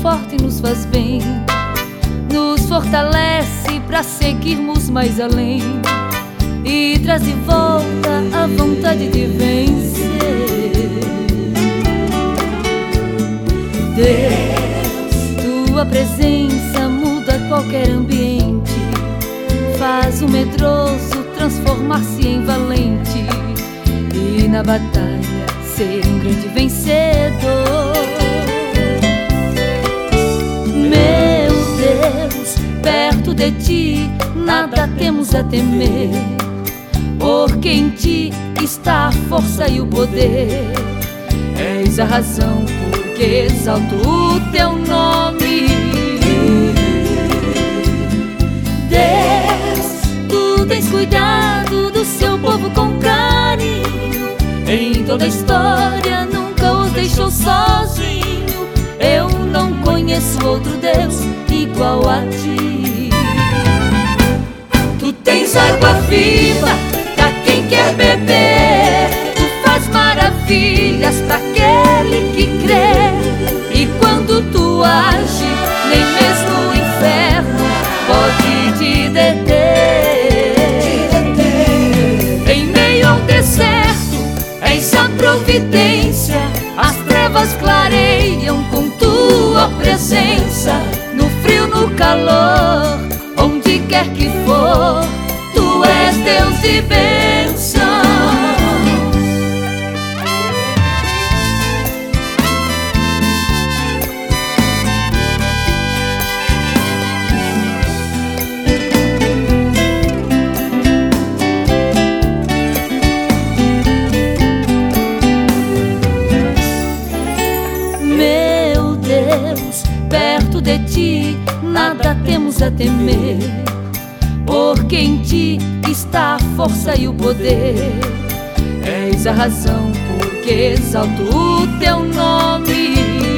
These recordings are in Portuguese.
conforta e nos faz bem, nos fortalece para seguirmos mais além e traz de volta a vontade de vencer. Deus, tua presença muda qualquer ambiente, faz o medroso transformar-se em valente e na batalha ser um grande vencedor. Meu Deus, perto de ti nada temos a temer, porque em ti está a força e o poder. És a razão porque exalto o teu nome. Deus, tu tens cuidado do seu povo com carinho, em toda a história nunca os deixou sozinho. Eu não conheço outro Deus igual a ti. Tu tens água viva pra quem quer beber, tu faz maravilhas pra aquele que crê. E quando tu age, nem mesmo o inferno pode te deter. Em meio ao deserto és a providência, as trevas clareiam com tua presença. No frio, no calor, onde quer que for, tu és Deus de bênção. Meu Deus, perto de ti nada temos a temer, porque em ti está a força e o poder. És a razão porque exalto o teu nome.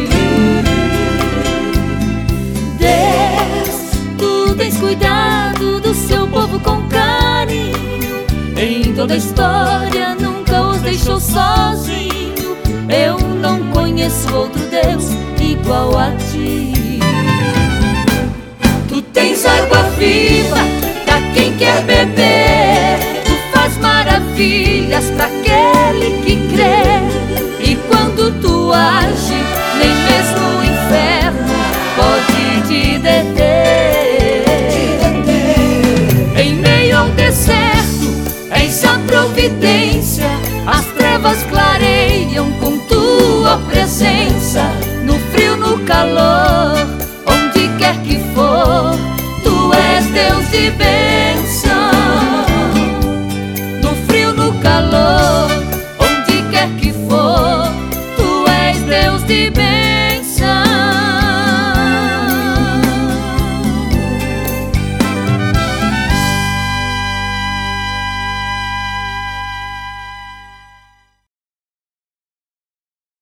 Deus, tu tens cuidado do seu povo com carinho, em toda a história nunca os deixou sozinho. Eu não conheço outro Deus igual a ti. Tu tens água viva pra quem quer beber, tu faz maravilhas pra aquele que crê. E quando tu age, nem mesmo o inferno pode te deter. Em meio ao deserto és a providência, as trevas clareiam com tua presença. No frio, no calor, onde quer que for, tu és Deus de bênção.